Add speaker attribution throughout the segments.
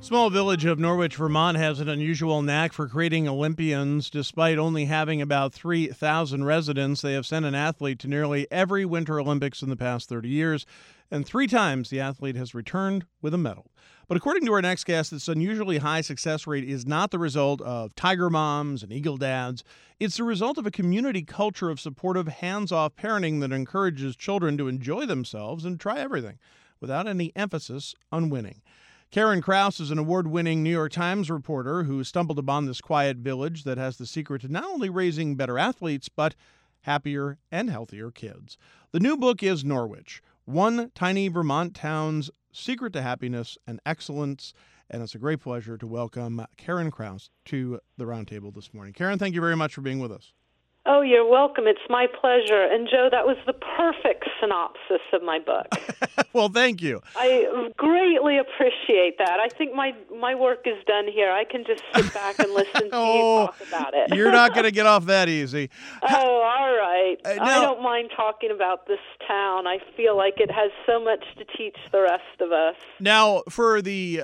Speaker 1: Small village of Norwich, Vermont has an unusual knack for creating Olympians. Despite only having about 3,000 residents, they have sent an athlete to nearly every Winter Olympics in the past 30 years, and 3 times the athlete has returned with a medal. But according to our next guest, this unusually high success rate is not the result of Tiger moms and Eagle dads. It's the result of a community culture of supportive, hands-off parenting that encourages children to enjoy themselves and try everything without any emphasis on winning. Karen Kraus is an award-winning New York Times reporter who stumbled upon this quiet village that has the secret to not only raising better athletes, but happier and healthier kids. The new book is Norwich, one tiny Vermont town's secret to happiness and excellence. And it's a great pleasure to welcome Karen Kraus to the roundtable this morning. Karen, thank you very much for being with us.
Speaker 2: Oh, you're welcome. It's my pleasure. And, Joe, that was the perfect synopsis of my book.
Speaker 1: Well, thank you.
Speaker 2: I greatly appreciate that. I think my work is done here. I can just sit back and listen to you talk about it.
Speaker 1: You're not going to get off that easy.
Speaker 2: Oh, all right. I don't mind talking about this town. I feel like it has so much to teach the rest of us.
Speaker 1: Now, for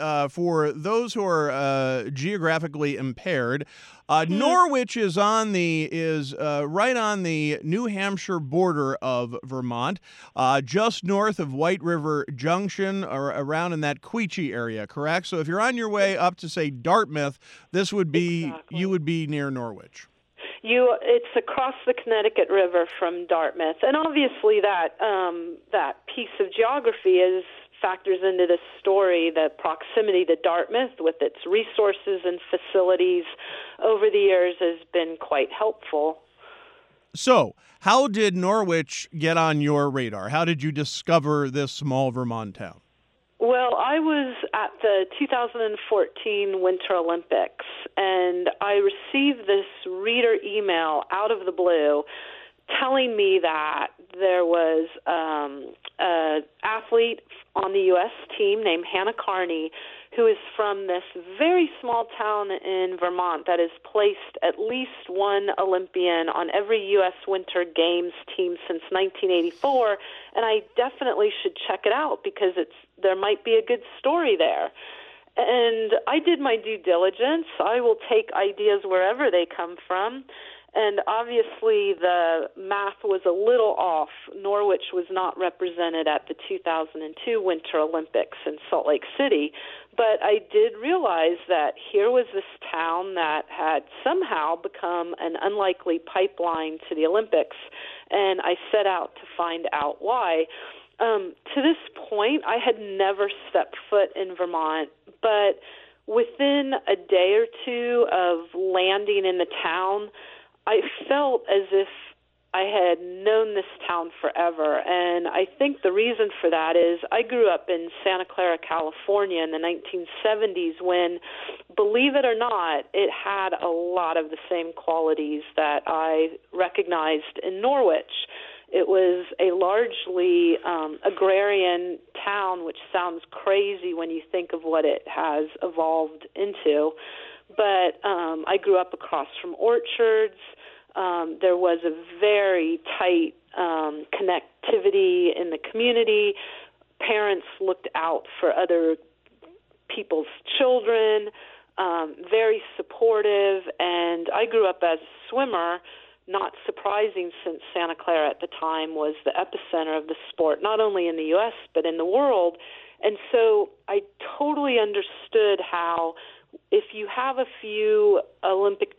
Speaker 1: those who are geographically impaired, Norwich is right on the New Hampshire border of Vermont, just north of White River Junction, or around in that Quechee area, correct? So if you're on your way up to, say, Dartmouth, this would be
Speaker 2: Exactly.
Speaker 1: You would be near Norwich.
Speaker 2: It's across the Connecticut River from Dartmouth, and obviously that piece of geography factors into this story. The proximity to Dartmouth with its resources and facilities over the years has been quite helpful.
Speaker 1: So, how did Norwich get on your radar? How did you discover this small Vermont town?
Speaker 2: Well, I was at the 2014 Winter Olympics, and I received this reader email out of the blue telling me that there was an athlete on the U.S. team named Hannah Carney, who is from this very small town in Vermont that has placed at least one Olympian on every U.S. Winter Games team since 1984, and I definitely should check it out because there might be a good story there. And I did my due diligence. I will take ideas wherever they come from. And obviously the math was a little off. Norwich was not represented at the 2002 Winter Olympics in Salt Lake City. But I did realize that here was this town that had somehow become an unlikely pipeline to the Olympics. And I set out to find out why. To this point, I had never stepped foot in Vermont, but within a day or two of landing in the town, I felt as if I had known this town forever, and I think the reason for that is I grew up in Santa Clara, California in the 1970s when, believe it or not, it had a lot of the same qualities that I recognized in Norwich. It was a largely agrarian town, which sounds crazy when you think of what it has evolved into, but I grew up across from orchards. There was a very tight connectivity in the community. Parents looked out for other people's children, very supportive, and I grew up as a swimmer, not surprising since Santa Clara at the time was the epicenter of the sport, not only in the U.S. but in the world. And so I totally understood how if you have a few Olympic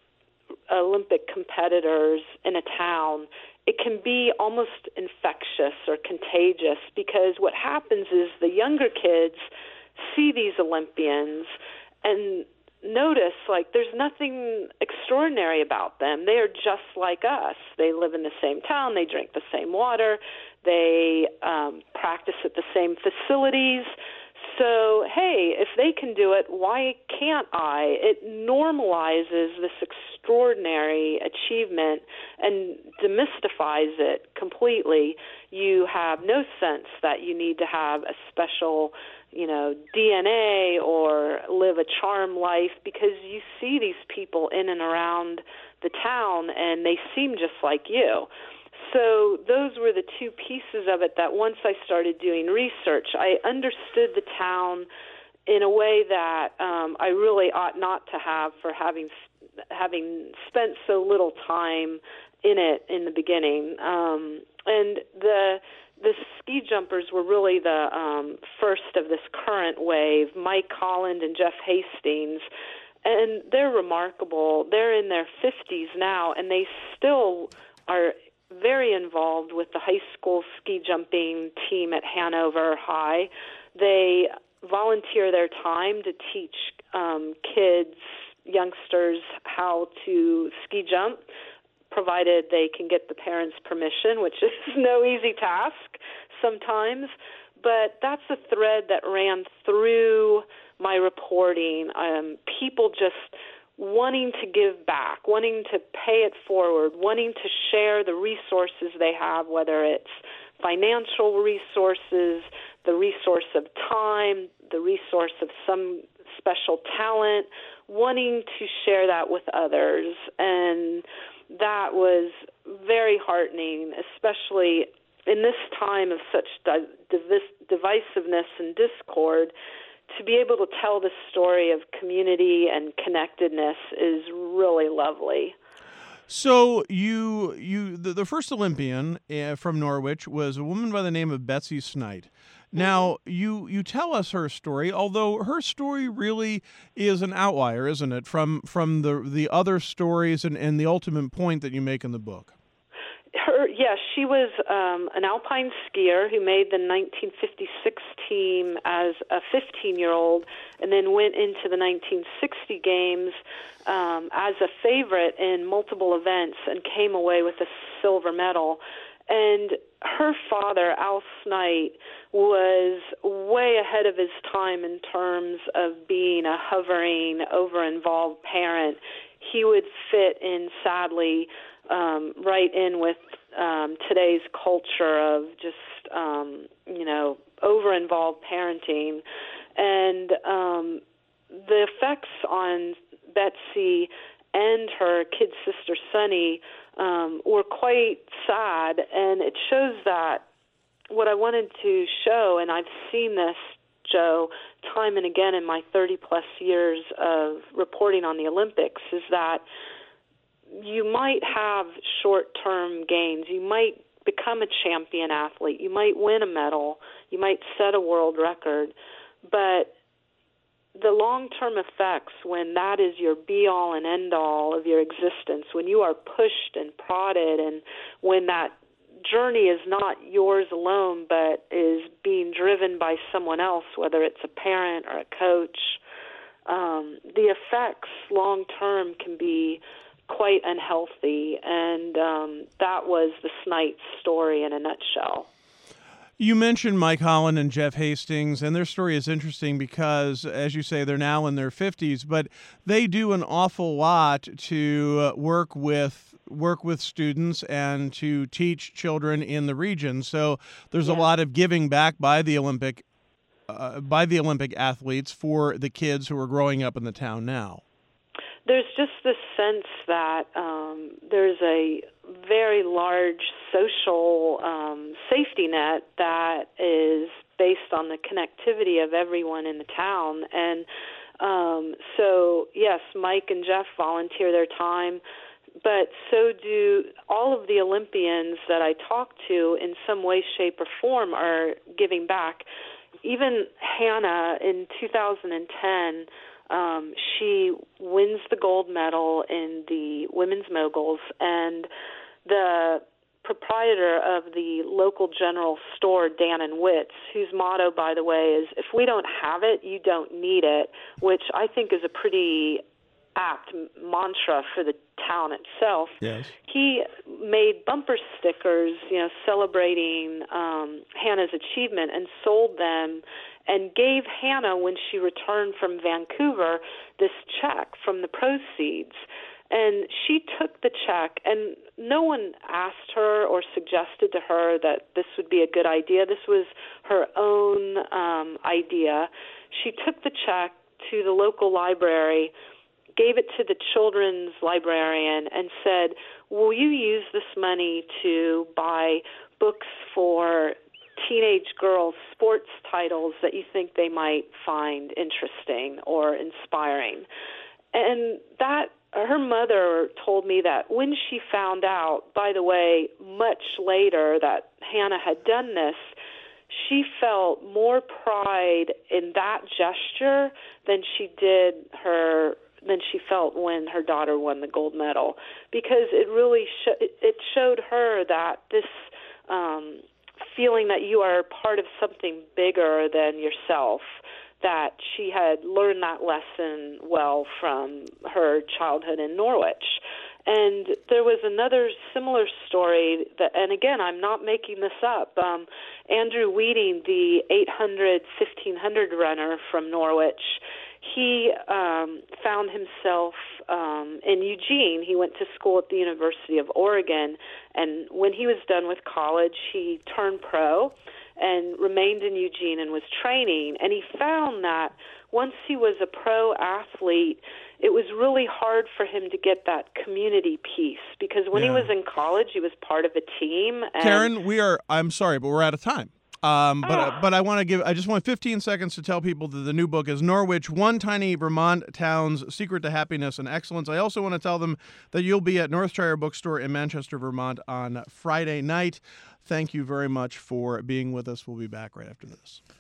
Speaker 2: competitors in a town, it can be almost infectious or contagious, because what happens is the younger kids see these Olympians and notice, like, there's nothing extraordinary about them. They are just like us. They live in the same town. They drink the same water. They practice at the same facilities. So, hey, if they can do it, why can't I? It normalizes this extraordinary achievement and demystifies it completely. You have no sense that you need to have a special, DNA or live a charm life, because you see these people in and around the town and they seem just like you. So those were the two pieces of it that once I started doing research, I understood the town in a way that I really ought not to have for having spent so little time in it in the beginning. And the ski jumpers were really the first of this current wave, Mike Holland and Jeff Hastings. And they're remarkable. They're in their 50s now, and they still are very involved with the high school ski jumping team at Hanover High. They volunteer their time to teach kids, youngsters, how to ski jump, provided they can get the parents' permission, which is no easy task sometimes. But that's a thread that ran through my reporting. People just wanting to give back, wanting to pay it forward, wanting to share the resources they have, whether it's financial resources, the resource of time, the resource of some special talent, wanting to share that with others. And that was very heartening, especially in this time of such divisiveness and discord. To be able to tell the story of community and connectedness is really lovely.
Speaker 1: So the first Olympian from Norwich was a woman by the name of Betsy Snite. Now, you tell us her story, although her story really is an outlier, isn't it, from the other stories and the ultimate point that you make in the book?
Speaker 2: Yes, she was an alpine skier who made the 1956 team as a 15-year-old and then went into the 1960 games as a favorite in multiple events and came away with a silver medal. And her father, Al Snite, was way ahead of his time in terms of being a hovering, over-involved parent. He would fit in, sadly, right in with today's culture of just, over-involved parenting. And the effects on Betsy and her kid sister, Sunny, were quite sad. And it shows that what I wanted to show, and I've seen this, Joe, time and again in my 30-plus years of reporting on the Olympics, is that you might have short-term gains. You might become a champion athlete. You might win a medal. You might set a world record. But the long-term effects, when that is your be-all and end-all of your existence, when you are pushed and prodded, and when that journey is not yours alone but is being driven by someone else, whether it's a parent or a coach, the effects long-term can be quite unhealthy, and that was the Snite story in a nutshell.
Speaker 1: You mentioned Mike Holland and Jeff Hastings, and their story is interesting because, as you say, they're now in their 50s, but they do an awful lot to work with students and to teach children in the region. So there's a lot of giving back by the Olympic athletes for the kids who are growing up in the town now.
Speaker 2: There's just this sense that there's a very large social safety net that is based on the connectivity of everyone in the town. And so, yes, Mike and Jeff volunteer their time, but so do all of the Olympians that I talk to in some way, shape, or form are giving back. Even Hannah in 2010, she wins the gold medal in the women's moguls, and the proprietor of the local general store, Dan and Witz, whose motto, by the way, is, "If we don't have it, you don't need it," which I think is a pretty apt mantra for the town itself.
Speaker 1: Yes.
Speaker 2: He made bumper stickers, celebrating Hannah's achievement, and sold them, and gave Hannah, when she returned from Vancouver, this check from the proceeds. And she took the check, and no one asked her or suggested to her that this would be a good idea. This was her own idea. She took the check to the local library, gave it to the children's librarian, and said, "Will you use this money to buy books for teenage girls' sports titles that you think they might find interesting or inspiring. And that her mother told me that when she found out, by the way, much later that Hannah had done this, she felt more pride in that gesture than she felt when her daughter won the gold medal, because it really it showed her that this feeling that you are part of something bigger than yourself, that she had learned that lesson well from her childhood in Norwich. And there was another similar story that, and again, I'm not making this up. Andrew Wheating, the 800, 1500 runner from Norwich, he found himself in Eugene. He went to school at the University of Oregon, and when he was done with college, he turned pro and remained in Eugene and was training. And he found that once he was a pro athlete, it was really hard for him to get that community piece, because when he was in college, he was part of a team. And
Speaker 1: Karen, I'm sorry, but we're out of time. But I just want 15 seconds to tell people that the new book is Norwich, One Tiny Vermont Town's Secret to Happiness and Excellence. I also want to tell them that you'll be at Northshire Bookstore in Manchester, Vermont on Friday night. Thank you very much for being with us. We'll be back right after this.